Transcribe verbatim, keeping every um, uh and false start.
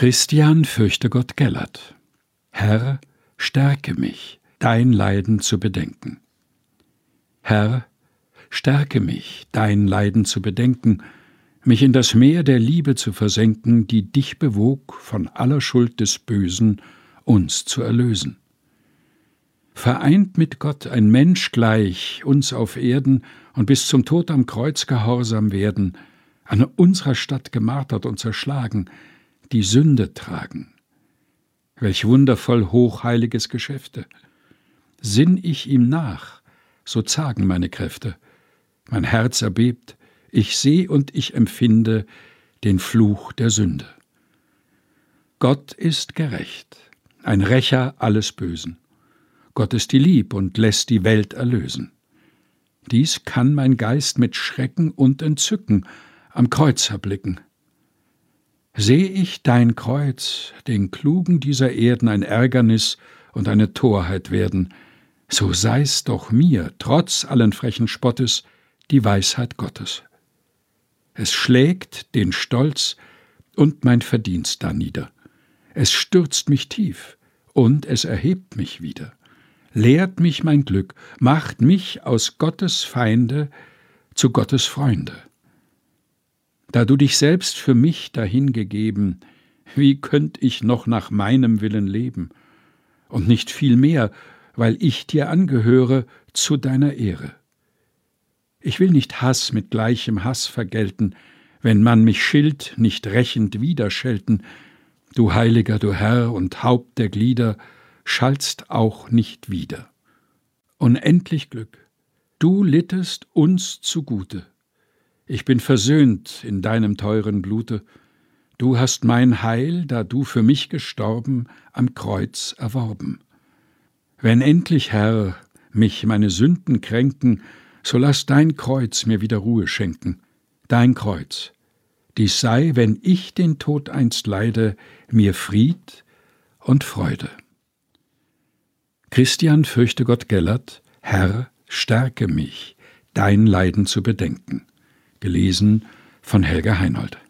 Christian Fürchtegott Gellert. Herr, stärke mich, dein Leiden zu bedenken. Herr, stärke mich, dein Leiden zu bedenken, mich in das Meer der Liebe zu versenken, die dich bewog, von aller Schuld des Bösen uns zu erlösen. Vereint mit Gott ein Mensch gleich, uns auf Erden und bis zum Tod am Kreuz gehorsam werden, an unserer Stadt gemartert und zerschlagen, die Sünde tragen. Welch wundervoll hochheiliges Geschäfte! Sinn ich ihm nach, so zagen meine Kräfte. Mein Herz erbebt, ich seh und ich empfinde den Fluch der Sünde. Gott ist gerecht, ein Rächer alles Bösen. Gott ist die Lieb und lässt die Welt erlösen. Dies kann mein Geist mit Schrecken und Entzücken am Kreuz erblicken. Seh ich dein Kreuz, den Klugen dieser Erden ein Ärgernis und eine Torheit werden, so sei's doch mir, trotz allen frechen Spottes, die Weisheit Gottes. Es schlägt den Stolz und mein Verdienst darnieder. Es stürzt mich tief und es erhebt mich wieder. Lehrt mich mein Glück, macht mich aus Gottes Feinde zu Gottes Freunde. Da du dich selbst für mich dahingegeben, wie könnt ich noch nach meinem Willen leben? Und nicht viel mehr, weil ich dir angehöre, zu deiner Ehre. Ich will nicht Hass mit gleichem Hass vergelten, wenn man mich schilt, nicht rächend widerschelten. Du Heiliger, du Herr und Haupt der Glieder, schallst auch nicht wieder. Unendlich Glück, du littest uns zugute. Ich bin versöhnt in deinem teuren Blute. Du hast mein Heil, da du für mich gestorben, am Kreuz erworben. Wenn endlich, Herr, mich meine Sünden kränken, so lass dein Kreuz mir wieder Ruhe schenken. Dein Kreuz, dies sei, wenn ich den Tod einst leide, mir Fried und Freude. Christian Fürchtegott Gellert, Herr, stärke mich, dein Leiden zu bedenken. Gelesen von Helga Heinold.